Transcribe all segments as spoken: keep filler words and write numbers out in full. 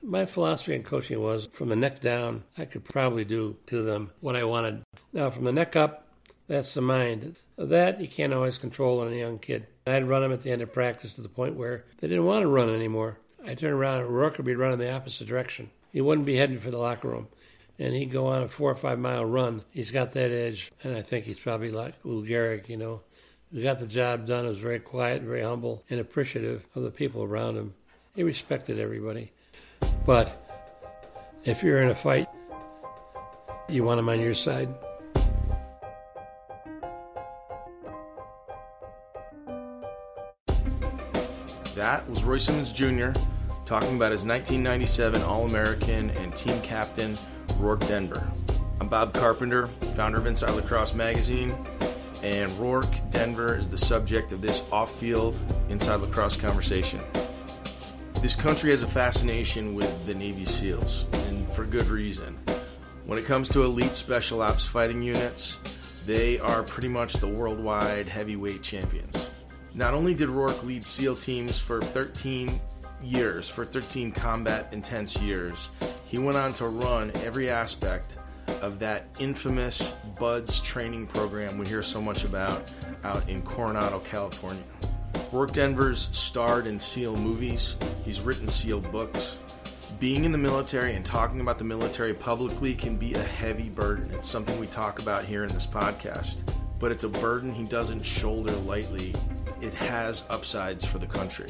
My philosophy in coaching was from the neck down, I could probably do to them what I wanted. Now, from the neck up, that's the mind. That you can't always control in a young kid. I'd run them at the end of practice to the point where they didn't want to run anymore. I'd turn around and Rourke would be running the opposite direction. He wouldn't be heading for the locker room. And he'd go on a four or five mile run. He's got that edge, and I think he's probably like Lou Gehrig, you know. He got the job done. He was very quiet, very humble, and appreciative of the people around him. He respected everybody. But if you're in a fight, you want him on your side. That was Roy Simmons Junior talking about his nineteen ninety-seven All-American and team captain, Rourke Denver. I'm Bob Carpenter, founder of Inside Lacrosse Magazine, and Rourke Denver is the subject of this off-field Inside Lacrosse conversation. This country has a fascination with the Navy SEALs, and for good reason. When it comes to elite special ops fighting units, they are pretty much the worldwide heavyweight champions. Not only did Rourke lead SEAL teams for thirteen years, for thirteen combat intense years, he went on to run every aspect of that infamous BUD/S training program we hear so much about out in Coronado, California. Rourke Denver's starred in SEAL movies. He's written SEAL books. Being in the military and talking about the military publicly can be a heavy burden. It's something we talk about here in this podcast, but it's a burden he doesn't shoulder lightly. It has upsides for the country.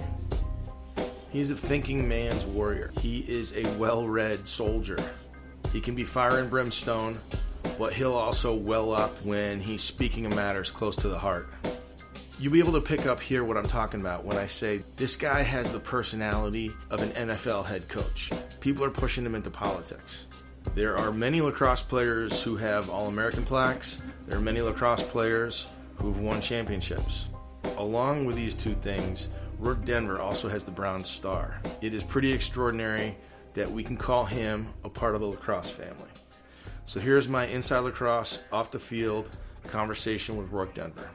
He's a thinking man's warrior. He is a well-read soldier. He can be fire and brimstone, but he'll also well up when he's speaking of matters close to the heart. You'll be able to pick up here what I'm talking about when I say this guy has the personality of an N F L head coach. People are pushing him into politics. There are many lacrosse players who have All-American plaques. There are many lacrosse players who've won championships. Along with these two things, Rourke Denver also has the Brown Star. It is pretty extraordinary that we can call him a part of the lacrosse family. So here's my Inside Lacrosse, off the field conversation with Rourke Denver.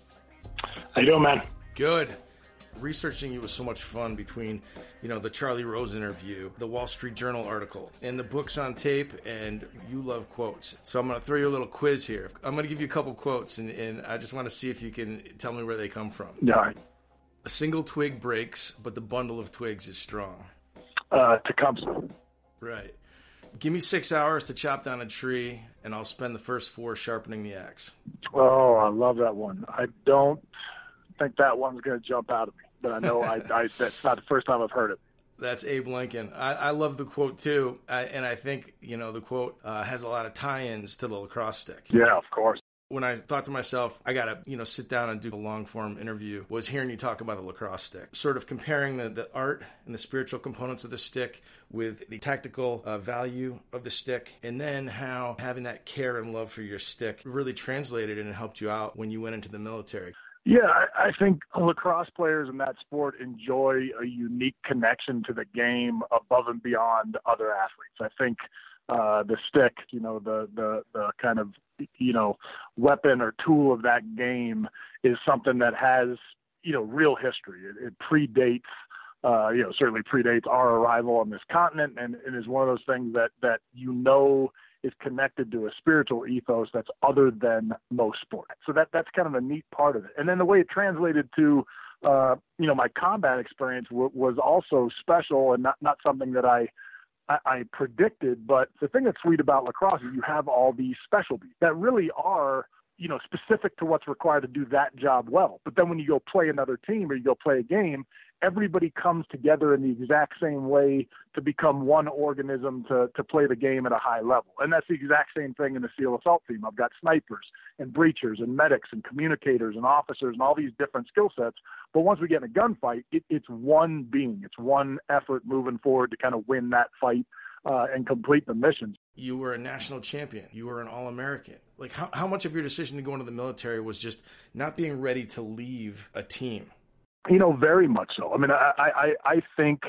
How you doing, man? Good. Researching you was so much fun between, you know, the Charlie Rose interview, the Wall Street Journal article, and the books on tape, and you love quotes. So I'm going to throw you a little quiz here. I'm going to give you a couple quotes, and, and I just want to see if you can tell me where they come from. Yeah. A single twig breaks, but the bundle of twigs is strong. Uh, Tecumseh. Right. Give me six hours to chop down a tree, and I'll spend the first four sharpening the axe. Oh, I love that one. I don't think that one's going to jump out of me, but I know I, I that's not the first time I've heard it. That's Abe Lincoln. I, I love the quote, too, I, and I think, you know, the quote uh, has a lot of tie-ins to the lacrosse stick. Yeah, of course. When I thought to myself, I got to, you know, sit down and do a long-form interview, was hearing you talk about the lacrosse stick, sort of comparing the, the art and the spiritual components of the stick with the tactical uh, value of the stick, and then how having that care and love for your stick really translated and helped you out when you went into the military. Yeah, I, I think lacrosse players in that sport enjoy a unique connection to the game above and beyond other athletes. I think uh, the stick, you know, the, the, the kind of, you know, weapon or tool of that game is something that has, you know, real history. It, it predates, uh, you know, certainly predates our arrival on this continent, and, and is one of those things that, that, you know, is connected to a spiritual ethos that's other than most sports. So that that's kind of a neat part of it. And then the way it translated to, uh, you know, my combat experience w- was also special and not, not something that I, I, I predicted. But the thing that's sweet about lacrosse is you have all these specialties that really are, you know, specific to what's required to do that job well. But then when you go play another team or you go play a game, everybody comes together in the exact same way to become one organism to, to play the game at a high level. And that's the exact same thing in the SEAL Assault team. I've got snipers and breachers and medics and communicators and officers and all these different skill sets. But once we get in a gunfight, it, it's one being. It's one effort moving forward to kind of win that fight uh, and complete the mission. You were a national champion. You were an All-American. Like, how, how much of your decision to go into the military was just not being ready to leave a team? You know, very much so. I mean, I, I, I think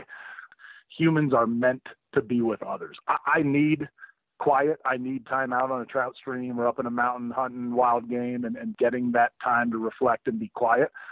humans are meant to be with others. I, I need quiet. I need time out on a trout stream or up in a mountain hunting wild game and, and getting that time to reflect and be quiet.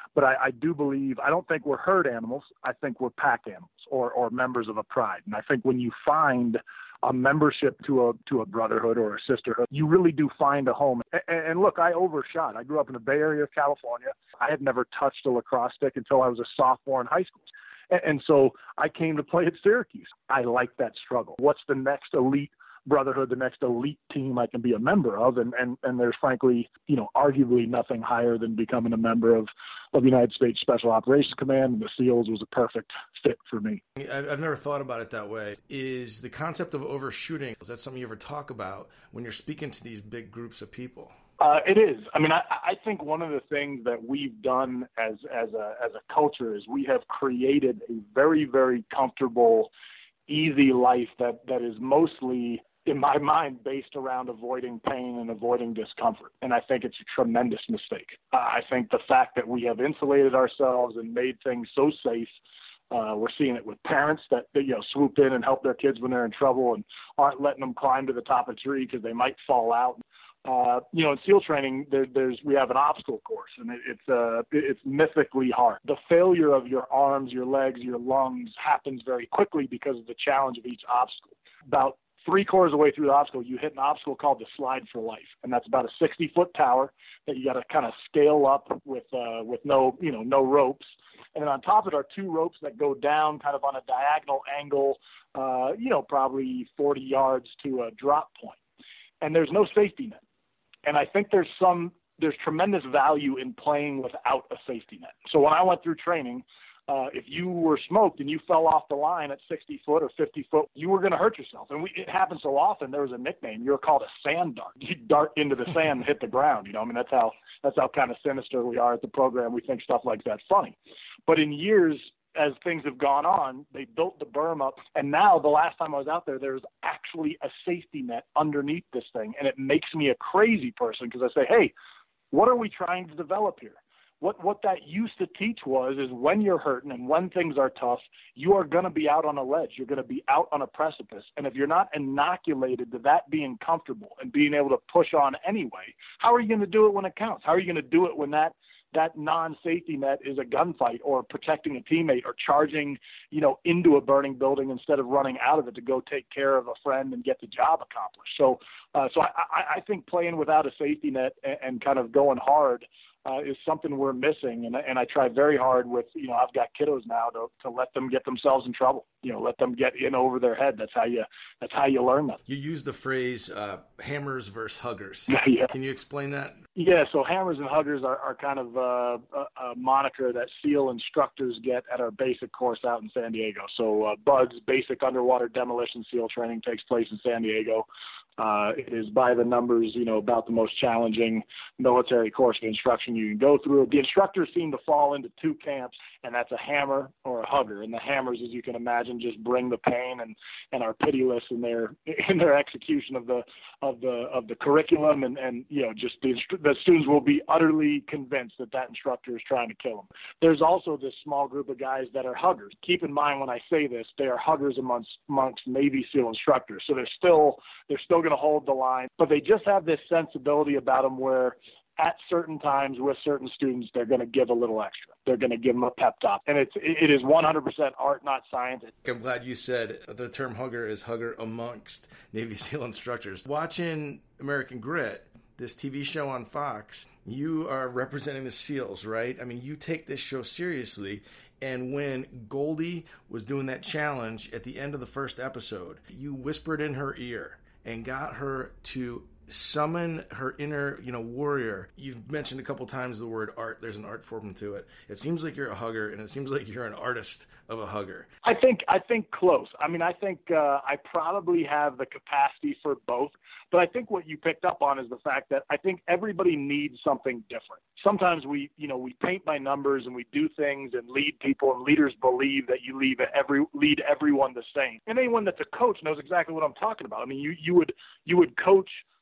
But I, I do believe, I don't think we're herd animals. I think we're pack animals or, or members of a pride. And I think when you find a membership to a to a brotherhood or a sisterhood, you really do find a home. And, and look, I overshot. I grew up in the Bay Area of California. I had never touched a lacrosse stick until I was a sophomore in high school. And, and so I came to play at Syracuse. I like that struggle. What's the next elite brotherhood, the next elite team I can be a member of? And, and, and there's frankly, you know, arguably nothing higher than becoming a member of, of the United States Special Operations Command, and the SEALs was a perfect fit for me. I've never thought about it that way. Is the concept of overshooting, is that something you ever talk about when you're speaking to these big groups of people? Uh, it is. I mean, I, I think one of the things that we've done as, as a, as a culture is we have created a very, very comfortable, easy life that, that is mostly, in my mind, based around avoiding pain and avoiding discomfort. And I think it's a tremendous mistake. Uh, I think the fact that we have insulated ourselves and made things so safe, uh, we're seeing it with parents that, that, you know, swoop in and help their kids when they're in trouble and aren't letting them climb to the top of a tree because they might fall out. Uh, you know, in SEAL training, there, there's we have an obstacle course, and it, it's uh, it's mythically hard. The failure of your arms, your legs, your lungs happens very quickly because of the challenge of each obstacle. About three quarters of the way through the obstacle, you hit an obstacle called the slide for life, and that's about a sixty-foot tower that you got to kind of scale up with uh, with no you know no ropes. And then on top of it are two ropes that go down kind of on a diagonal angle, uh, you know, probably forty yards to a drop point. And there's no safety net. And I think there's some, there's tremendous value in playing without a safety net. So when I went through training, uh, if you were smoked and you fell off the line at sixty foot or fifty foot, you were going to hurt yourself. And we, it happens so often. There was a nickname. You were called a sand dart. You dart into the sand and hit the ground. You know, I mean, that's how, that's how kind of sinister we are at the program. We think stuff like that's funny. But in years, as things have gone on, they built the berm up, and now the last time I was out there, there's actually a safety net underneath this thing, and it makes me a crazy person because I say, hey, what are we trying to develop here? What what that used to teach was is when you're hurting and when things are tough, you are going to be out on a ledge. You're going to be out on a precipice, and if you're not inoculated to that being comfortable and being able to push on anyway, how are you going to do it when it counts? How are you going to do it when that that non-safety net is a gunfight or protecting a teammate or charging, you know, into a burning building instead of running out of it to go take care of a friend and get the job accomplished? So, uh, so I, I think playing without a safety net and, and kind of going hard uh, is something we're missing. And, and I try very hard with, you know, I've got kiddos now to, to let them get themselves in trouble, you know, let them get in over their head. That's how you, that's how you learn that. You use the phrase uh, hammers versus huggers. Yeah. Can you explain that? Yeah, so hammers and huggers are, are kind of uh, a, a moniker that SEAL instructors get at our basic course out in San Diego. So uh, BUD/S, Basic Underwater Demolition SEAL Training, takes place in San Diego. Uh, it is by the numbers, you know, about the most challenging military course of instruction you can go through. The instructors seem to fall into two camps, and that's a hammer or a hugger. And the hammers, as you can imagine, just bring the pain and, and are pitiless in their in their execution of the of the of the curriculum, and, and you know, just the, the students will be utterly convinced that that instructor is trying to kill them. There's also this small group of guys that are huggers. Keep in mind when I say this, they are huggers amongst amongst Navy SEAL instructors. So they're still they're still going to hold the line, but they just have this sensibility about them where at certain times with certain students, they're going to give a little extra. They're going to give them a pep talk. And it's, it is one hundred percent art, not science. I'm glad you said the term hugger is hugger amongst Navy SEAL instructors. Watching American Grit, this T V show on Fox, you are representing the SEALs, right? I mean, you take this show seriously. And when Goldie was doing that challenge at the end of the first episode, you whispered in her ear and got her to summon her inner, you know, warrior. You've mentioned a couple times the word art. There's an art form to it. It seems like you're a hugger, and it seems like you're an artist of a hugger. I think I think close. I mean, I think uh, I probably have the capacity for both. But I think what you picked up on is the fact that I think everybody needs something different. Sometimes we, you know, we paint by numbers and we do things and lead people, and leaders believe that you lead every lead everyone the same. And anyone that's a coach knows exactly what I'm talking about. I mean, you you would you would coach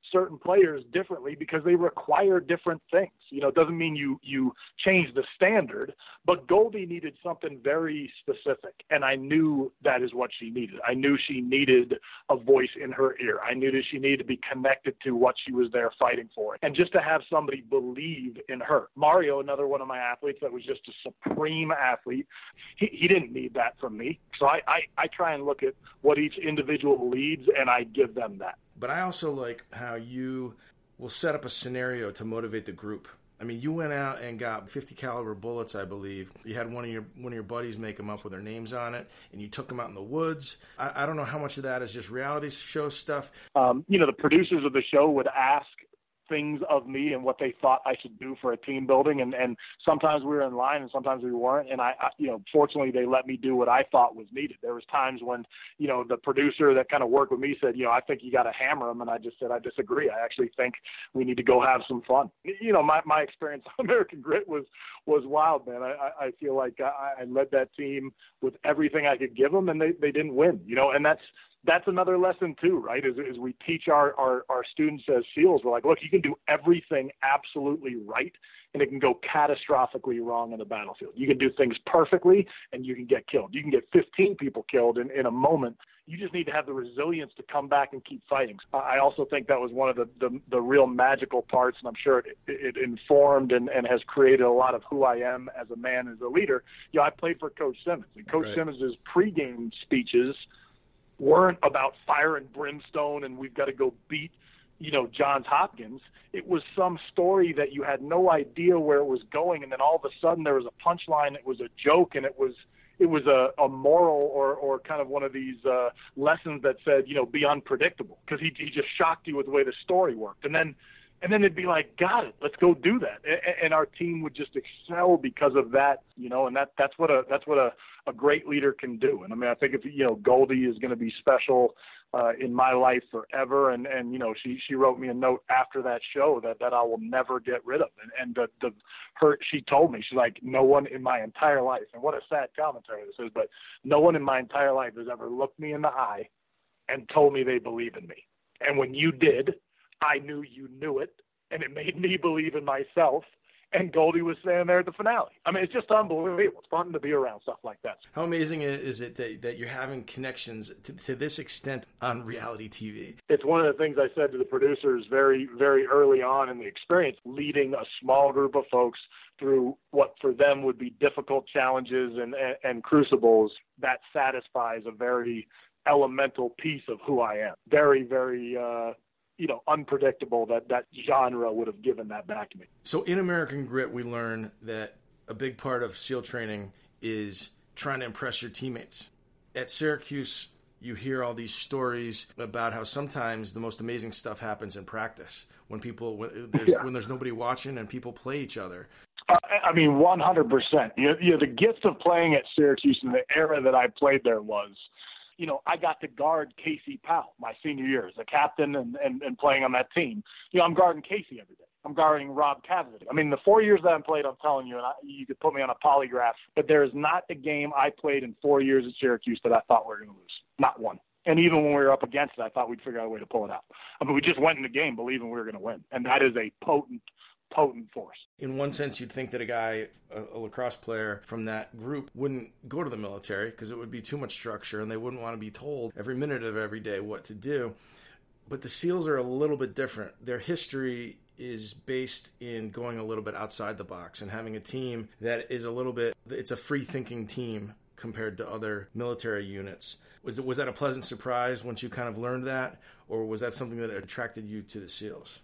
certain players differently because they require different things. You know, it doesn't mean you, you change the standard, but Goldie needed something very specific. And I knew that is what she needed. I knew she needed a voice in her ear. I knew that she needed to be connected to what she was there fighting for. And just to have somebody believe in her. Mario, another one of my athletes that was just a supreme athlete, he, he didn't need that from me. So I, I, I try and look at what each individual leads, and I give them that. But I also like how you will set up a scenario to motivate the group. I mean, you went out and got fifty caliber bullets, I believe. You had one of your one of your buddies make them up with their names on it, and you took them out in the woods. I, I don't know how much of that is just reality show stuff. Um, you know, the producers of the show would ask things of me and what they thought I should do for a team building. And, and sometimes we were in line and sometimes we weren't. And I, I, you know, fortunately they let me do what I thought was needed. There was times when, you know, the producer that kind of worked with me said, you know, I think you got to hammer them. And I just said, I disagree. I actually think we need to go have some fun. You know, my, my experience on American Grit was, was wild, man. I, I feel like I, I led that team with everything I could give them, and they, they didn't win, you know, and that's, that's another lesson too, right? Is, is we teach our, our, our students as SEALs, we're like, look, you can do everything absolutely right, and it can go catastrophically wrong on the battlefield. You can do things perfectly, and you can get killed. You can get fifteen people killed in, in a moment. You just need to have the resilience to come back and keep fighting. I also think that was one of the, the, the real magical parts, and I'm sure it, it informed and, and has created a lot of who I am as a man, as a leader. You know, I played for Coach Simmons, and Coach right. Simmons' pregame speeches weren't about fire and brimstone and we've got to go beat, you know, Johns Hopkins. It was some story that you had no idea where it was going, and then all of a sudden there was a punchline. It was a joke, and it was it was a, a moral or, or kind of one of these uh, lessons that said, you know, be unpredictable, because he, he just shocked you with the way the story worked. And then And then it'd be like, got it, let's go do that. And our team would just excel because of that, you know, and that, that's what a, that's what a, a great leader can do. And I mean, I think if, you know, Goldie is going to be special uh, in my life forever. And, and, you know, she, she wrote me a note after that show that, that I will never get rid of. And, and the, the, her, she told me, she's like, no one in my entire life, and what a sad commentary this is, but no one in my entire life has ever looked me in the eye and told me they believe in me. And when you did, I knew you knew it, and it made me believe in myself. And Goldie was standing there at the finale. I mean, it's just unbelievable. It's fun to be around stuff like that. How amazing is it that, that you're having connections to, to this extent on reality T V? It's one of the things I said to the producers very, very early on in the experience, leading a small group of folks through what for them would be difficult challenges and, and, and crucibles. That satisfies a very elemental piece of who I am. Very, very, uh, you know, unpredictable that that genre would have given that back to me. So in American Grit, we learn that a big part of SEAL training is trying to impress your teammates. At Syracuse, you hear all these stories about how sometimes the most amazing stuff happens in practice when people, when there's, yeah. when there's nobody watching and people play each other. Uh, I mean, one hundred percent. You know, you know, the gift of playing at Syracuse in the era that I played there was, you know, I got to guard Casey Powell my senior year as a captain and, and, and playing on that team. You know, I'm guarding Casey every day. I'm guarding Rob Cavity. I mean, the four years that I played, I'm telling you, and I, you could put me on a polygraph, but there is not a game I played in four years at Syracuse that I thought we were going to lose. Not one. And even when we were up against it, I thought we'd figure out a way to pull it out. I mean, we just went in the game believing we were going to win. And that is a potent potent force. In one sense, you'd think that a guy, a, a lacrosse player from that group wouldn't go to the military because it would be too much structure and they wouldn't want to be told every minute of every day what to do. But the SEALs are a little bit different. Their history is based in going a little bit outside the box and having a team that is a little bit, it's a free-thinking team compared to other military units. Was it, was that a pleasant surprise once you kind of learned that, or was that something that attracted you to the SEALs?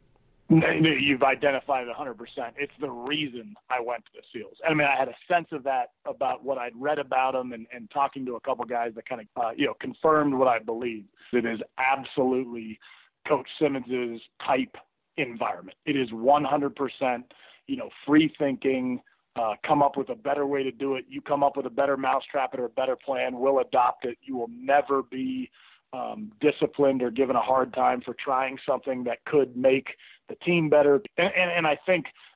You've identified it one hundred percent. It's the reason I went to the SEALs. I mean, I had a sense of that about what I'd read about them and, and talking to a couple guys that kind of, uh, you know, confirmed what I believed. It is absolutely Coach Simmons's type environment. It is one hundred percent, you know, free thinking, uh, come up with a better way to do it. You come up with a better mousetrap or a better plan, we'll adopt it. You will never be um, disciplined or given a hard time for trying something that could make the team better. And, and, and I think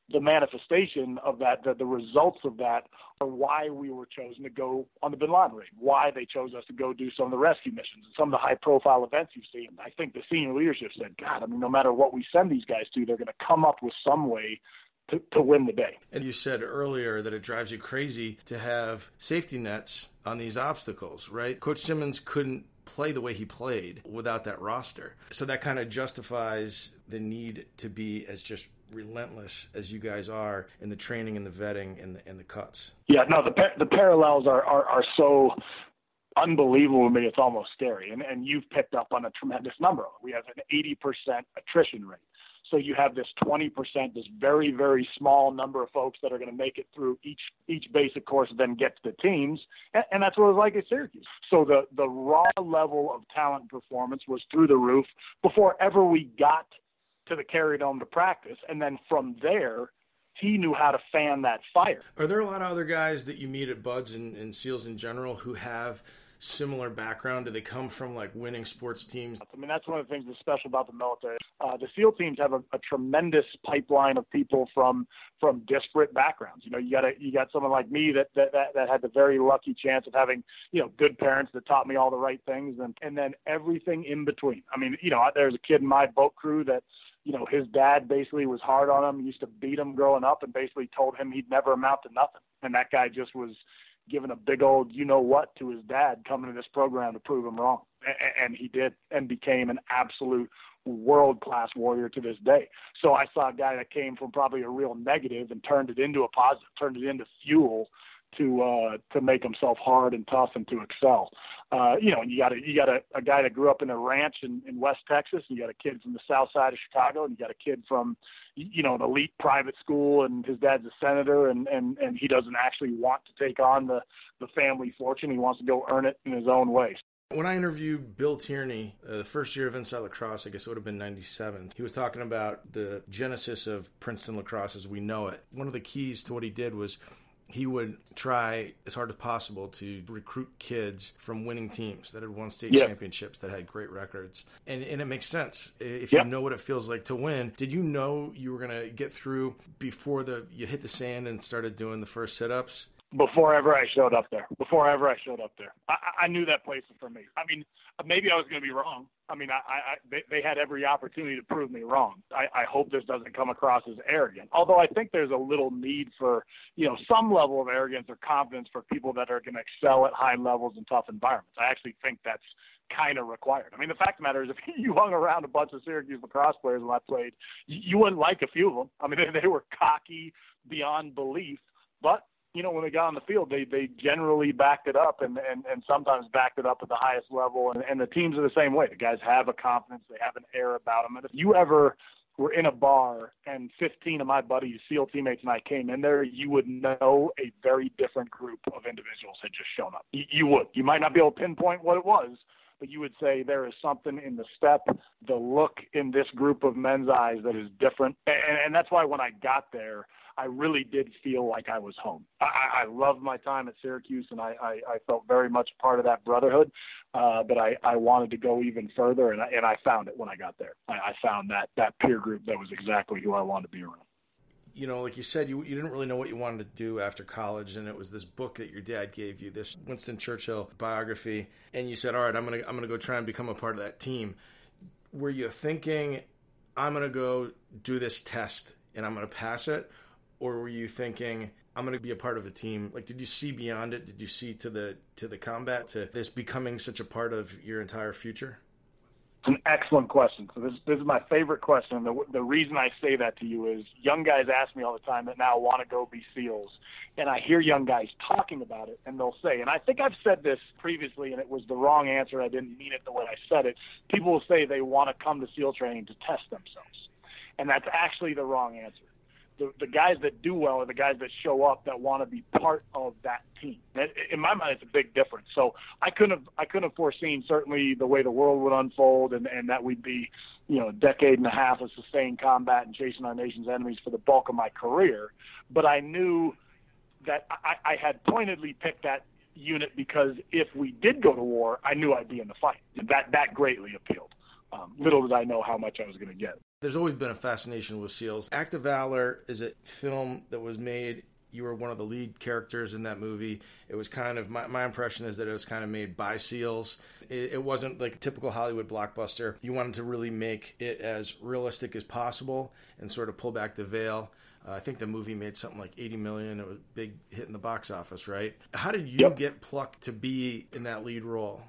the manifestation of that, the, the results of that are why we were chosen to go on the Bin Laden raid, why they chose us to go do some of the rescue missions and some of the high-profile events you've seen. I think the senior leadership said, God, I mean, no matter what we send these guys to, they're going to come up with some way to, to win the day. And you said earlier that it drives you crazy to have safety nets on these obstacles, right? Coach Simmons couldn't play the way he played without that roster. So that kind of justifies the need to be as just relentless as you guys are in the training and the vetting and the, and the cuts. Yeah, no, the the parallels are, are, are so unbelievable to me, it's almost scary. And, and you've picked up on a tremendous number. We have an eighty percent attrition rate. So you have this twenty percent, this very, very small number of folks that are going to make it through each each basic course and then get to the teams. And, and that's what it was like at Syracuse. So the, the raw level of talent and performance was through the roof before ever we got to the Carrier Dome to practice. And then from there, he knew how to fan that fire. Are there a lot of other guys that you meet at Buds and, and SEALs in general who have similar background? Do they come from like winning sports teams? I mean, that's one of the things that's special about the military. Uh, the SEAL teams have a, a tremendous pipeline of people from from disparate backgrounds. You know, you got a, you got someone like me that, that that that had the very lucky chance of having, you know, good parents that taught me all the right things, and and then everything in between. I mean, you know, there's a kid in my boat crew that, you know, his dad basically was hard on him, used to beat him growing up, and basically told him he'd never amount to nothing. And that guy just was given a big old you-know-what to his dad coming to this program to prove him wrong. And he did, and became an absolute world-class warrior to this day. So I saw a guy that came from probably a real negative and turned it into a positive, turned it into fuel to uh, to make himself hard and tough and to excel. Uh, you know, and you got a you got a, a guy that grew up in a ranch in, in West Texas. And you got a kid from the south side of Chicago, and you got a kid from, you know, an elite private school, and his dad's a senator, and, and, and he doesn't actually want to take on the, the family fortune. He wants to go earn it in his own way. When I interviewed Bill Tierney, uh, the first year of Inside Lacrosse, I guess it would have been ninety-seven, he was talking about the genesis of Princeton lacrosse as we know it. One of the keys to what he did was he would try as hard as possible to recruit kids from winning teams that had won state yeah. championships, that had great records. And, and it makes sense if yeah. you know what it feels like to win. Did you know you were going to get through before the you hit the sand and started doing the first sit-ups? Before ever I showed up there. Before ever I showed up there. I, I knew that place was for me. I mean, maybe I was going to be wrong. I mean, I, I they, they had every opportunity to prove me wrong. I, I hope this doesn't come across as arrogant. Although I think there's a little need for, you know, some level of arrogance or confidence for people that are going to excel at high levels in tough environments. I actually think that's kind of required. I mean, the fact of the matter is, if you hung around a bunch of Syracuse lacrosse players when I played, you wouldn't like a few of them. I mean, they, they were cocky beyond belief, but you know, when they got on the field, they, they generally backed it up and, and, and sometimes backed it up at the highest level. And, and the teams are the same way. The guys have a confidence. They have an air about them. And if you ever were in a bar and fifteen of my buddies, SEAL teammates, and I came in there, you would know a very different group of individuals had just shown up. You, you would. You might not be able to pinpoint what it was, but you would say there is something in the step, the look in this group of men's eyes that is different. And, and that's why when I got there, I really did feel like I was home. I, I loved my time at Syracuse, and I, I, I felt very much part of that brotherhood, uh, but I, I wanted to go even further, and I, and I found it when I got there. I, I found that, that peer group that was exactly who I wanted to be around. You know, like you said, you, you didn't really know what you wanted to do after college, and it was this book that your dad gave you, this Winston Churchill biography, and you said, all right, I'm going to I'm gonna go try and become a part of that team. Were you thinking, I'm going to go do this test, and I'm going to pass it? Or were you thinking, I'm going to be a part of a team? Like, did you see beyond it? Did you see to the to the combat, to this becoming such a part of your entire future? It's an excellent question. So this, this is my favorite question. The, the reason I say that to you is young guys ask me all the time that now want to go be SEALs. And I hear young guys talking about it, and they'll say, and I think I've said this previously, and it was the wrong answer. I didn't mean it the way I said it. People will say they want to come to SEAL training to test themselves. And that's actually the wrong answer. The, the guys that do well are the guys that show up that want to be part of that team. It, in my mind, it's a big difference. So I couldn't have I couldn't have foreseen certainly the way the world would unfold, and, and that we'd be, you know, a decade and a half of sustained combat and chasing our nation's enemies for the bulk of my career. But I knew that I, I had pointedly picked that unit because if we did go to war, I knew I'd be in the fight. That that greatly appealed. Um, little did I know how much I was going to get. There's always been a fascination with SEALs. Act of Valor is a film that was made. You were one of the lead characters in that movie. It was kind of, my, my impression is that it was kind of made by SEALs. It, it wasn't like a typical Hollywood blockbuster. You wanted to really make it as realistic as possible and sort of pull back the veil. Uh, I think the movie made something like eighty million dollars. It was a big hit in the box office, right? How did you Yep. get plucked to be in that lead role?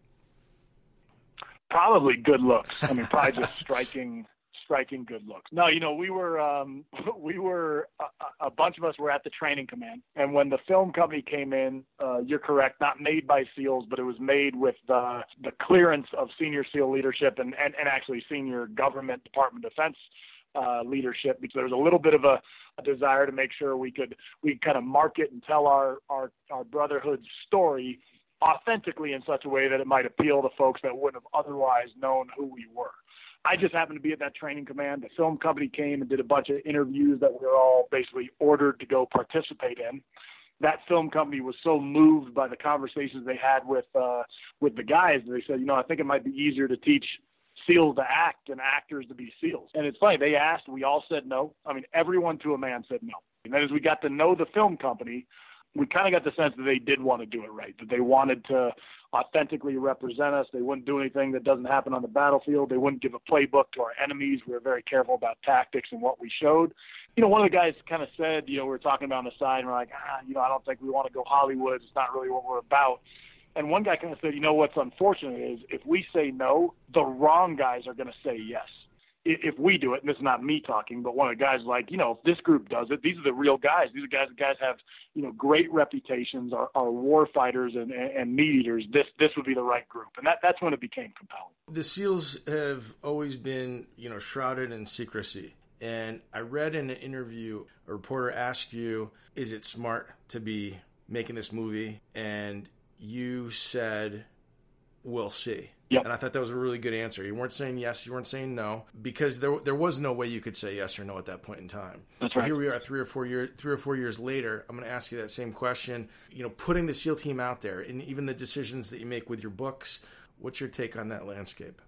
Probably good looks. I mean, probably just striking, striking good looks. No, you know, we were, um, we were, a, a bunch of us were at the training command. And when the film company came in, uh, you're correct, not made by SEALs, but it was made with the, the clearance of senior SEAL leadership and, and, and actually senior government Department of Defense uh, leadership, because there was a little bit of a, a desire to make sure we could, we kind of market and tell our, our, our brotherhood story authentically in such a way that it might appeal to folks that wouldn't have otherwise known who we were. I just happened to be at that training command. The film company came and did a bunch of interviews that we were all basically ordered to go participate in. That film company was so moved by the conversations they had with uh, with the guys that they said, you know, I think it might be easier to teach SEALs to act than actors to be SEALs. And it's funny, they asked, we all said no. I mean, everyone to a man said no. And then as we got to know the film company, we kind of got the sense that they did want to do it right, that they wanted to authentically represent us. They wouldn't do anything that doesn't happen on the battlefield. They wouldn't give a playbook to our enemies. We were very careful about tactics and what we showed. You know, one of the guys kind of said, you know, we were talking about on the side, and we're like, ah, you know, I don't think we want to go Hollywood. It's not really what we're about. And one guy kind of said, you know, what's unfortunate is if we say no, the wrong guys are going to say yes. If we do it, and this is not me talking, but one of the guys like, you know, if this group does it, these are the real guys. These are guys that guys have, you know, great reputations, are, are war fighters and, and meat eaters. This this would be the right group. And that, that's when it became compelling. The SEALs have always been, you know, shrouded in secrecy. And I read in an interview, a reporter asked you, is it smart to be making this movie? And you said, we'll see. Yep. And I thought that was a really good answer. You weren't saying yes, you weren't saying no, because there there was no way you could say yes or no at that point in time. That's but right. Here we are, three or four years, three or four years later. I'm going to ask you that same question. You know, putting the SEAL team out there, and even the decisions that you make with your books. What's your take on that landscape?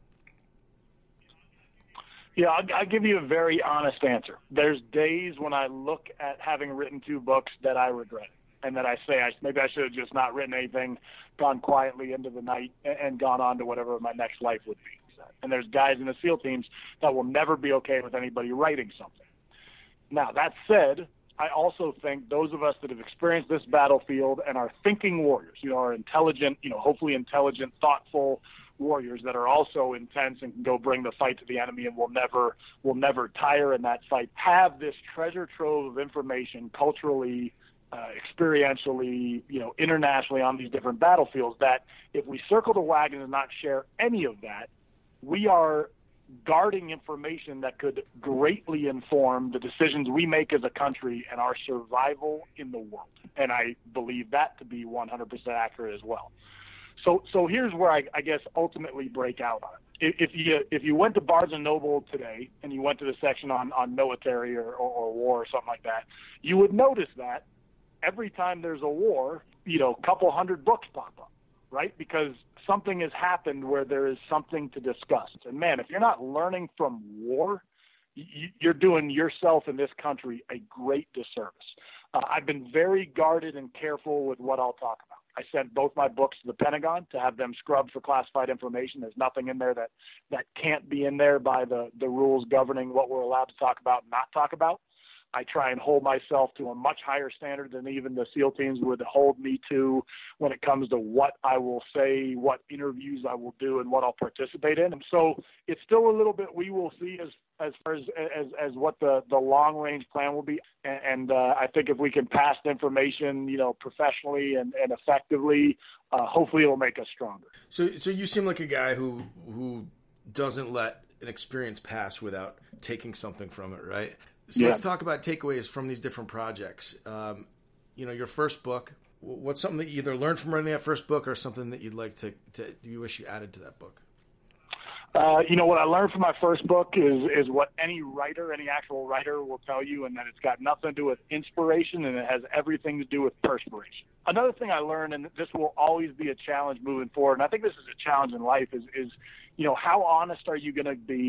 Yeah, I'll, I'll give you a very honest answer. There's days when I look at having written two books that I regret, and that I say I, maybe I should have just not written anything, gone quietly into the night, and, and gone on to whatever my next life would be. And there's guys in the SEAL teams that will never be okay with anybody writing something. Now, that said, I also think those of us that have experienced this battlefield and are thinking warriors, you know, are intelligent, you know, hopefully intelligent, thoughtful warriors that are also intense and can go bring the fight to the enemy and will never will never tire in that fight, have this treasure trove of information culturally, Uh, experientially, you know, internationally on these different battlefields, that if we circle the wagon and not share any of that, we are guarding information that could greatly inform the decisions we make as a country and our survival in the world. And I believe that to be one hundred percent accurate as well. So, so here's where I, I guess ultimately break out on it. If you if you went to Barnes and Noble today and you went to the section on, on military or, or, or war or something like that, you would notice that every time there's a war, you know, a couple hundred books pop up, right? Because something has happened where there is something to discuss. And man, if you're not learning from war, you're doing yourself and this country a great disservice. Uh, I've been very guarded and careful with what I'll talk about. I sent both my books to the Pentagon to have them scrubbed for classified information. There's nothing in there that, that can't be in there by the, the rules governing what we're allowed to talk about and not talk about. I try and hold myself to a much higher standard than even the SEAL teams would hold me to when it comes to what I will say, what interviews I will do, and what I'll participate in. And so it's still a little bit we will see as as far as as, as what the, the long-range plan will be. And, and uh, I think if we can pass the information, you know, professionally and, and effectively, uh, hopefully it'll make us stronger. So, so you seem like a guy who who doesn't let an experience pass without taking something from it, right? So yeah. Let's talk about takeaways from these different projects. Um, you know, your first book, what's something that you either learned from writing that first book or something that you'd like to, to you wish you added to that book? Uh, you know, what I learned from my first book is is what any writer, any actual writer will tell you, and that it's got nothing to do with inspiration and it has everything to do with perspiration. Another thing I learned, and this will always be a challenge moving forward, and I think this is a challenge in life, is, is you know, how honest are you going to be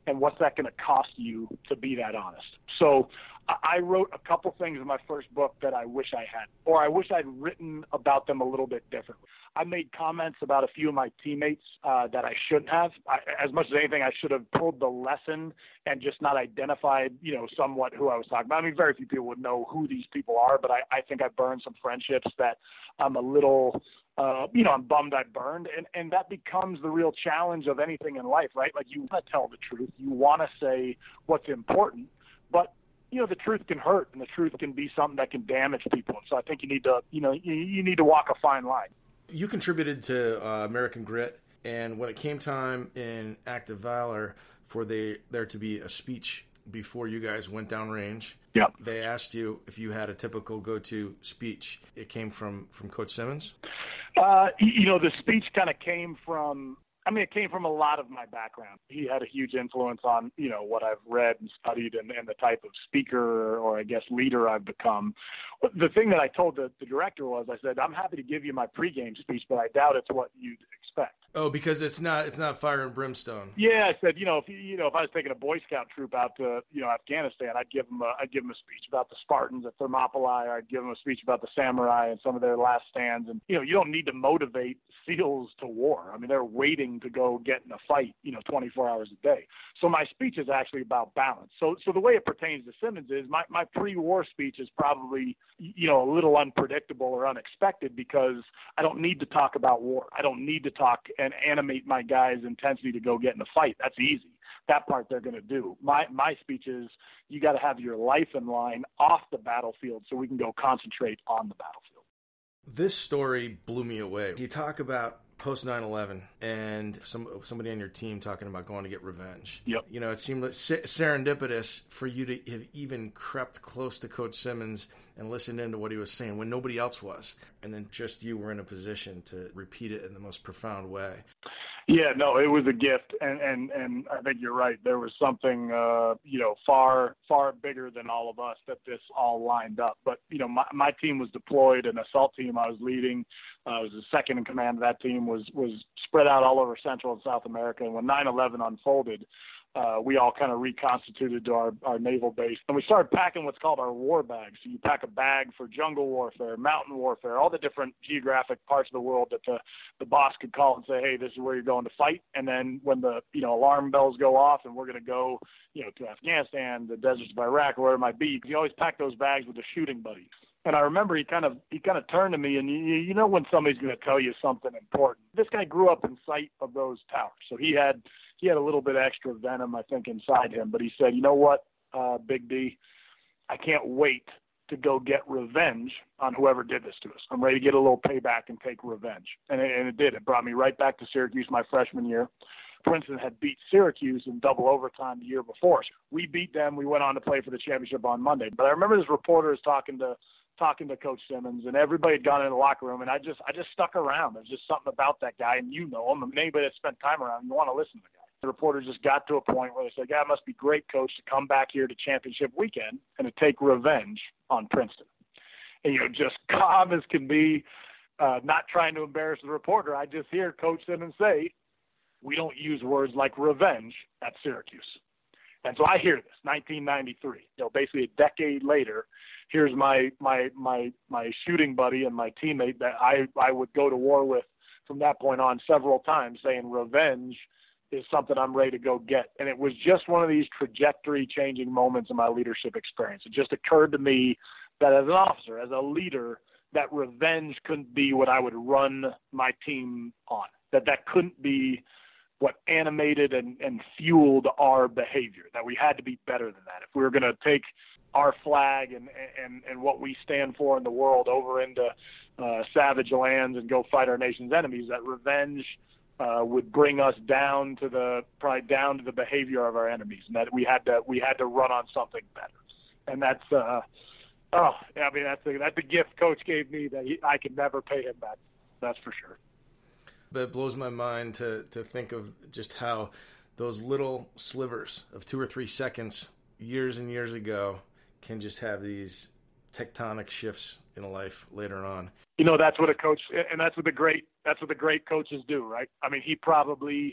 and what's that going to cost you to be that honest? So I wrote a couple things in my first book that I wish I had, or I wish I'd written about them a little bit differently. I made comments about a few of my teammates uh, that I shouldn't have. I, as much as anything, I should have pulled the lesson and just not identified, you know, somewhat who I was talking about. I mean, very few people would know who these people are, but I, I think I burned some friendships that I'm a little, uh, you know, I'm bummed I burned. And, and that becomes the real challenge of anything in life, right? Like, you want to tell the truth. You want to say what's important, but you know, the truth can hurt, and the truth can be something that can damage people. And so I think you need to, you know, you, you need to walk a fine line. You contributed to uh, American Grit, and when it came time in Act of Valor for the, there to be a speech before you guys went downrange, yep. they asked you if you had a typical go-to speech. It came from, from Coach Simmons? Uh, you know, the speech kind of came from, I mean, it came from a lot of my background. He had a huge influence on, you know, what I've read and studied and, and the type of speaker or, I guess, leader I've become. The thing that I told the, the director was, I said, I'm happy to give you my pregame speech, but I doubt it's what you'd expect. Oh, because it's not it's not fire and brimstone. Yeah, I said, you know, if you know, if I was taking a Boy Scout troop out to, you know, Afghanistan, I'd give them a, I'd give them a speech about the Spartans at Thermopylae. I'd give them a speech about the samurai and some of their last stands. And you know, you don't need to motivate SEALs to war. I mean, they're waiting to go get in a fight, you know, twenty-four hours a day. So my speech is actually about balance. So so the way it pertains to Simmons is my my pre-war speech is probably, you know, a little unpredictable or unexpected because I don't need to talk about war. I don't need to talk and animate my guys' intensity to go get in a fight. That's easy. That part they're going to do. My my speech is you got to have your life in line off the battlefield so we can go concentrate on the battlefield. This story blew me away. You talk about post nine eleven and some somebody on your team talking about going to get revenge. Yep. You know, it seemed like serendipitous for you to have even crept close to Coach Simmons and listened into what he was saying when nobody else was. And then just you were in a position to repeat it in the most profound way. Yeah, no, it was a gift. And, and, and I think you're right. There was something, uh, you know, far, far bigger than all of us that this all lined up. But, you know, my, my team was deployed, an assault team I was leading. Uh, I was the second in command of that team, was, was spread out all over Central and South America. And when nine eleven unfolded, Uh, we all kind of reconstituted to our, our naval base. And we started packing what's called our war bags. So you pack a bag for jungle warfare, mountain warfare, all the different geographic parts of the world that the, the boss could call and say, hey, this is where you're going to fight. And then when the, you know, alarm bells go off and we're going to go, you know, to Afghanistan, the deserts of Iraq, or wherever it might be, you always pack those bags with a shooting buddy. And I remember he kind of he kind of turned to me, and you, you know when somebody's going to tell you something important. This guy grew up in sight of those towers, so he had he had a little bit extra venom, I think, inside him. But he said, you know what, uh, Big D, I can't wait to go get revenge on whoever did this to us. I'm ready to get a little payback and take revenge. And it, and it did. It brought me right back to Syracuse my freshman year. Princeton had beat Syracuse in double overtime the year before. We beat them. We went on to play for the championship on Monday. But I remember this reporter is talking to talking to Coach Simmons, and everybody had gone in the locker room, and I just I just stuck around. There's just something about that guy, and you know him, and anybody that spent time around, you want to listen to the guy. The reporter just got to a point where they said, yeah, it must be great, Coach, to come back here to championship weekend and to take revenge on Princeton. And, you know, just calm as can be, uh, not trying to embarrass the reporter. I just hear Coach Simmons say, we don't use words like revenge at Syracuse. And so I hear this, nineteen ninety-three, you know, basically a decade later, here's my, my, my, my shooting buddy and my teammate that I, I would go to war with from that point on several times saying revenge is something I'm ready to go get. And it was just one of these trajectory changing moments in my leadership experience. It just occurred to me that as an officer, as a leader, that revenge couldn't be what I would run my team on, that that couldn't be what animated and, and fueled our behavior, that we had to be better than that. If we were going to take our flag and, and, and what we stand for in the world over into uh, savage lands and go fight our nation's enemies, that revenge uh, would bring us down to the, probably down to the behavior of our enemies, and that we had to, we had to run on something better. And that's, uh, oh, I mean, that's a, that's a gift Coach gave me that he, I can never pay him back. That's for sure. But it blows my mind to, to think of just how those little slivers of two or three seconds years and years ago can just have these tectonic shifts in a life later on. You know, that's what a coach, and that's what the great, that's what the great coaches do, right? I mean, he probably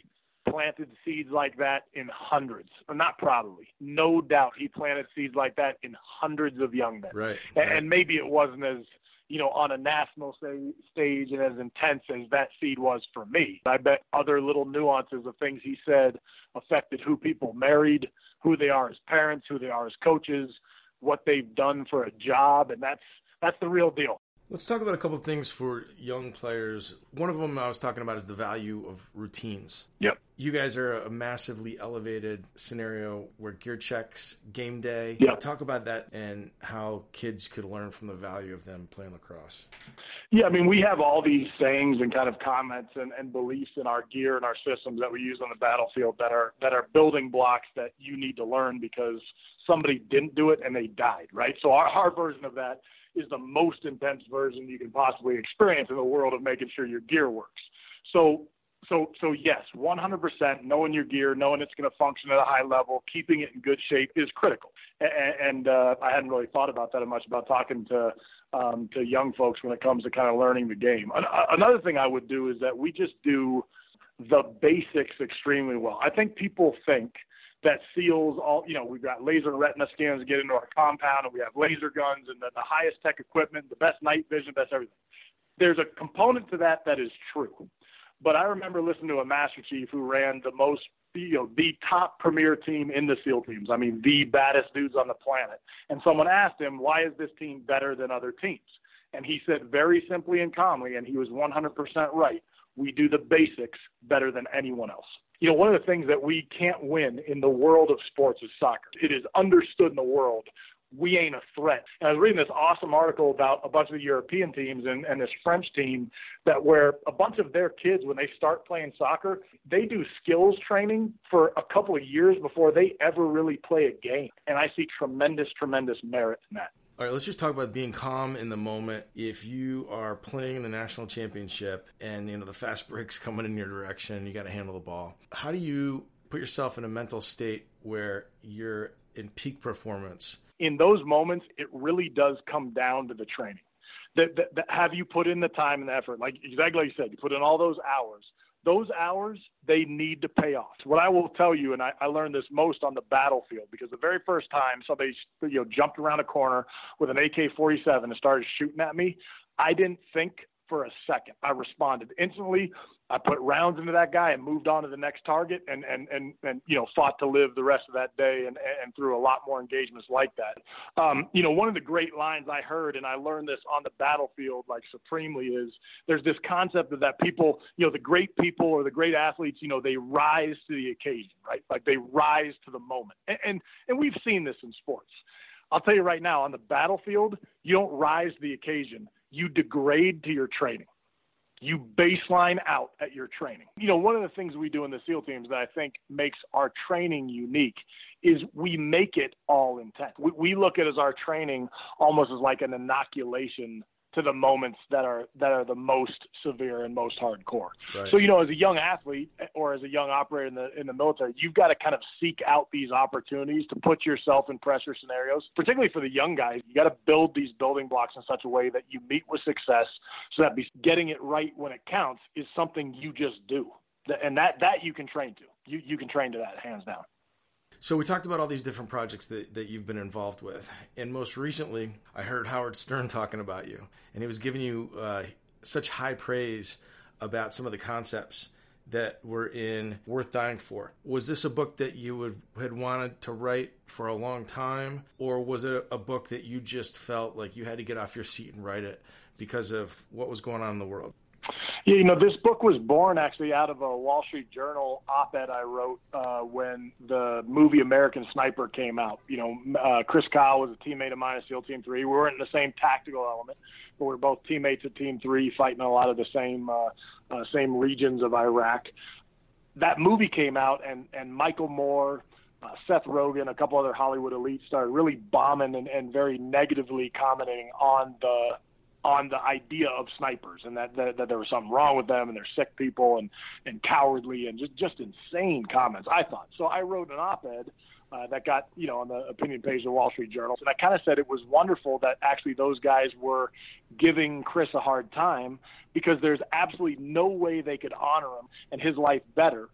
planted seeds like that in hundreds. Not probably. No doubt he planted seeds like that in hundreds of young men. Right. And, right. and maybe it wasn't as, you know, on a national say, stage and as intense as that seed was for me. I bet other little nuances of things he said affected who people married, who they are as parents, who they are as coaches, what they've done for a job, and that's that's the real deal. Let's talk about a couple of things for young players. One of them I was talking about is the value of routines. Yep. You guys are a massively elevated scenario where gear checks, game day. Yep. Talk about that and how kids could learn from the value of them playing lacrosse. Yeah, I mean, we have all these sayings and kind of comments and, and beliefs in our gear and our systems that we use on the battlefield that are that are building blocks that you need to learn because somebody didn't do it and they died, right? So our, our version of that is the most intense version you can possibly experience in the world of making sure your gear works. So, so, so yes, one hundred percent knowing your gear, knowing it's going to function at a high level, keeping it in good shape is critical. And, and uh, I hadn't really thought about that much about talking to um, to young folks when it comes to kind of learning the game. Another thing I would do is that we just do the basics extremely well. I think people think that SEALs, all, you know, we've got laser and retina scans to get into our compound, and we have laser guns and the, the highest tech equipment, the best night vision, best everything. There's a component to that that is true. But I remember listening to a Master Chief who ran the most, you know, the top premier team in the SEAL teams. I mean, the baddest dudes on the planet. And someone asked him, why is this team better than other teams? And he said very simply and calmly, and he was one hundred percent right, we do the basics better than anyone else. You know, one of the things that we can't win in the world of sports is soccer. It is understood in the world we ain't a threat. And I was reading this awesome article about a bunch of the European teams and, and this French team that where a bunch of their kids, when they start playing soccer, they do skills training for a couple of years before they ever really play a game. And I see tremendous, tremendous merit in that. All right, let's just talk about being calm in the moment. If you are playing in the national championship and, you know, the fast break's coming in your direction, you got to handle the ball. How do you put yourself in a mental state where you're in peak performance? In those moments, it really does come down to the training. That, that, that have you put in the time and the effort? Like exactly like you said, you put in all those hours. Those hours, they need to pay off. What I will tell you, and I, I learned this most on the battlefield, because the very first time somebody you know jumped around a corner with an A K forty-seven and started shooting at me, I didn't think for a second. I responded instantly. I put rounds into that guy and moved on to the next target and, and, and, and you know, fought to live the rest of that day and, and through a lot more engagements like that. Um, you know, one of the great lines I heard, and I learned this on the battlefield like supremely, is there's this concept of that people, you know, the great people or the great athletes, you know, they rise to the occasion, right? Like they rise to the moment. And, and, and we've seen this in sports. I'll tell you right now, on the battlefield, you don't rise to the occasion. You degrade to your training. You baseline out at your training. You know, one of the things we do in the SEAL teams that I think makes our training unique is we make it all intense. We, we look at it as our training almost as like an inoculation to the moments that are that are the most severe and most hardcore. Right. So, you know, as a young athlete or as a young operator in the in the military, you've got to kind of seek out these opportunities to put yourself in pressure scenarios, particularly for the young guys. You got to build these building blocks in such a way that you meet with success, so that getting it right when it counts is something you just do. And that, that you can train to. You, you can train to that, hands down. So we talked about all these different projects that, that you've been involved with. And most recently, I heard Howard Stern talking about you. And he was giving you uh, such high praise about some of the concepts that were in Worth Dying For. Was this a book that you would, had wanted to write for a long time? Or was it a book that you just felt like you had to get off your seat and write it because of what was going on in the world? Yeah, you know, this book was born actually out of a Wall Street Journal op-ed I wrote uh, when the movie American Sniper came out. You know, uh, Chris Kyle was a teammate of mine at SEAL Team three. We weren't in the same tactical element, but we were both teammates at Team three, fighting a lot of the same uh, uh, same regions of Iraq. That movie came out, and, and Michael Moore, uh, Seth Rogen, a couple other Hollywood elites started really bombing and, and very negatively commenting on the on the idea of snipers and that, that, that there was something wrong with them and they're sick people and, and cowardly and just, just insane comments, I thought. So I wrote an op-ed uh, that got, you know, on the opinion page of the Wall Street Journal. And I kind of said it was wonderful that actually those guys were giving Chris a hard time, because there's absolutely no way they could honor him and his life better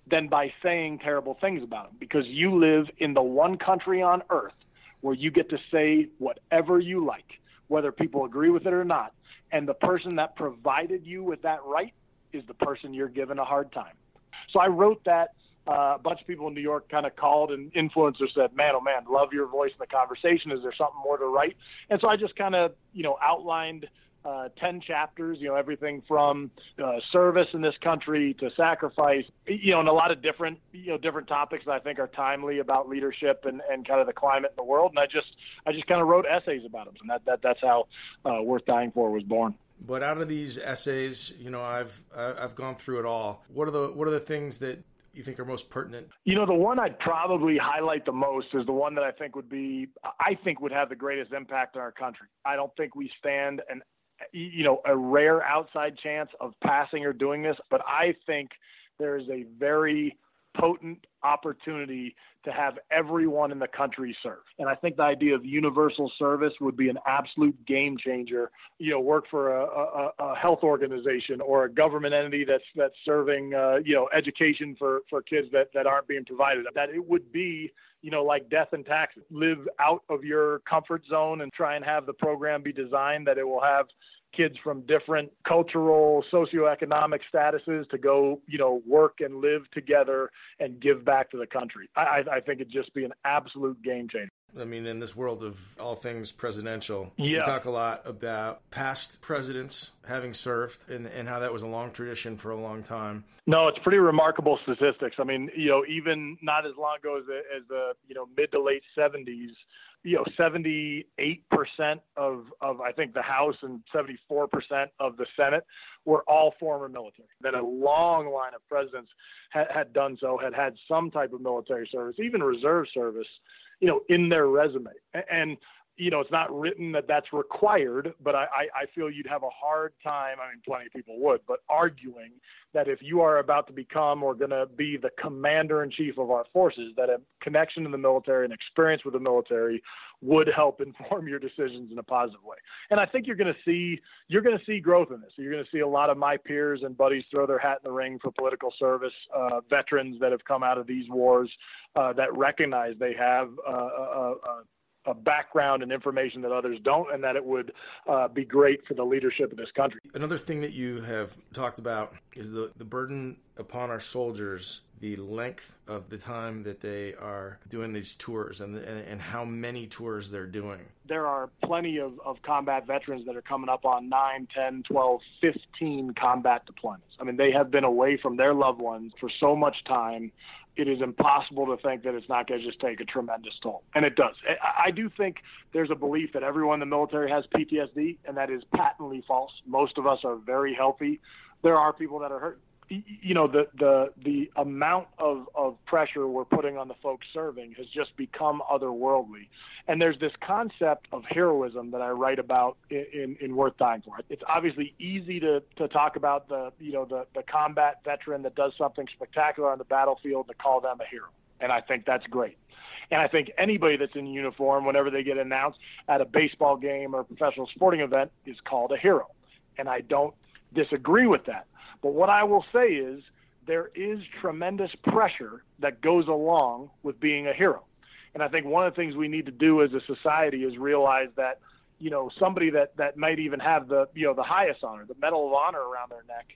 than by saying terrible things about them, because you live in the one country on earth where you get to say whatever you like, whether people agree with it or not. And the person that provided you with that right is the person you're giving a hard time. So I wrote that. Uh, a bunch of people in New York kind of called, and influencers said, man, oh man, love your voice in the conversation. Is there something more to write? And so I just kind of, you know, outlined uh, ten chapters, you know, everything from uh, service in this country to sacrifice, you know, and a lot of different, you know, different topics that I think are timely about leadership and, and kind of the climate in the world. And I just, I just kind of wrote essays about them. And that, that that's how uh, Worth Dying For was born. But out of these essays, you know, I've, I've gone through it all. What are the, what are the things that you think are most pertinent? You know, the one I'd probably highlight the most is the one that I think would be, I think would have the greatest impact on our country. I don't think we stand an, you know, a rare outside chance of passing or doing this, but I think there is a very potent opportunity to have everyone in the country serve. And I think the idea of universal service would be an absolute game changer. You know, work for a, a, a health organization or a government entity that's that's serving, uh, you know, education for, for kids that, that aren't being provided. That it would be, you know, like death and taxes. Live out of your comfort zone and try and have the program be designed that it will have kids from different cultural, socioeconomic statuses to go, you know, work and live together and give back to the country. I, I think it'd just be an absolute game changer. I mean, in this world of all things presidential, yeah. we talk a lot about past presidents having served and, and how that was a long tradition for a long time. No, it's pretty remarkable statistics. I mean, you know, even not as long ago as the, as the you know, mid to late seventies, you know, seventy-eight percent of, of, I think, the House and seventy-four percent of the Senate were all former military. Then a long line of presidents had, had done so, had had some type of military service, even reserve service, you know, in their resume. And, you know, it's not written that that's required, but I, I feel you'd have a hard time, I mean, plenty of people would, but arguing that if you are about to become or going to be the commander-in-chief of our forces, that a connection to the military and experience with the military would help inform your decisions in a positive way. And I think you're going to see you're going to see growth in this. So you're going to see a lot of my peers and buddies throw their hat in the ring for political service, uh, veterans that have come out of these wars uh, that recognize they have uh, a, a, a background and information that others don't, and that it would uh, be great for the leadership of this country. Another thing that you have talked about is the, the burden upon our soldiers, the length of the time that they are doing these tours and, the, and, and how many tours they're doing. There are plenty of, of combat veterans that are coming up on nine, ten, twelve, fifteen combat deployments. I mean, they have been away from their loved ones for so much time. It is impossible to think that it's not going to just take a tremendous toll. And it does. I, I do think there's a belief that everyone in the military has P T S D, and that is patently false. Most of us are very healthy. There are people that are hurt. You know, the the the amount of, of pressure we're putting on the folks serving has just become otherworldly. And there's this concept of heroism that I write about in, in, in Worth Dying For. It's obviously easy to, to talk about the, you know, the, the combat veteran that does something spectacular on the battlefield to call them a hero. And I think that's great. And I think anybody that's in uniform, whenever they get announced at a baseball game or a professional sporting event, is called a hero. And I don't disagree with that. But what I will say is there is tremendous pressure that goes along with being a hero. And I think one of the things we need to do as a society is realize that, you know, somebody that, that might even have the, you know, the highest honor, the Medal of Honor around their neck,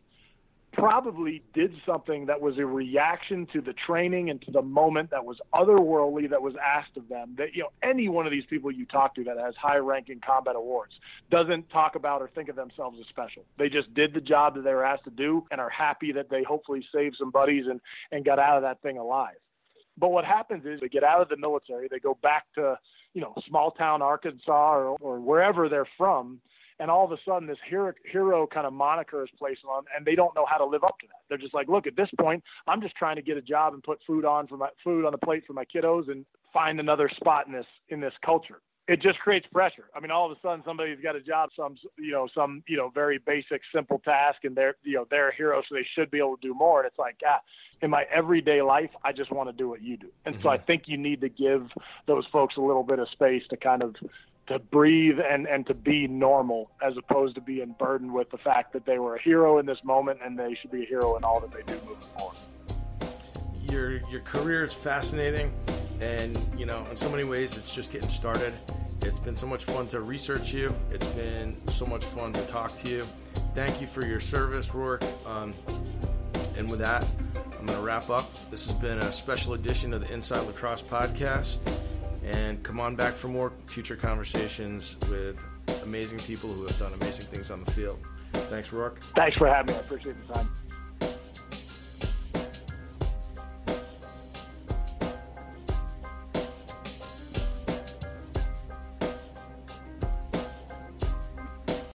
probably did something that was a reaction to the training and to the moment that was otherworldly, that was asked of them. That, you know, any one of these people you talk to that has high-ranking combat awards doesn't talk about or think of themselves as special. They just did the job that they were asked to do and are happy that they hopefully saved some buddies and, and got out of that thing alive. But what happens is they get out of the military, they go back to, you know, small-town Arkansas or, or wherever they're from, and all of a sudden this hero, hero kind of moniker is placed on them, and they don't know how to live up to that. They're just like, look, at this point, I'm just trying to get a job and put food on for my food on the plate for my kiddos and find another spot in this in this culture. It just creates pressure. I mean, all of a sudden somebody's got a job, some you know, some you know, very basic, simple task, and they're you know they're a hero, so they should be able to do more. And it's like, ah, in my everyday life, I just want to do what you do. And mm-hmm. so I think you need to give those folks a little bit of space to kind of to breathe and, and to be normal, as opposed to being burdened with the fact that they were a hero in this moment and they should be a hero in all that they do moving forward. your your career is fascinating, and you know, in so many ways, it's just getting started. It's been so much fun to research you. It's been so much fun to talk to you. Thank you for your service, Rourke. Um, and with that, I'm going to wrap up. This has been a special edition of the Inside Lacrosse Podcast. And come on back for more future conversations with amazing people who have done amazing things on the field. Thanks, Rourke. Thanks for having me. I appreciate the time.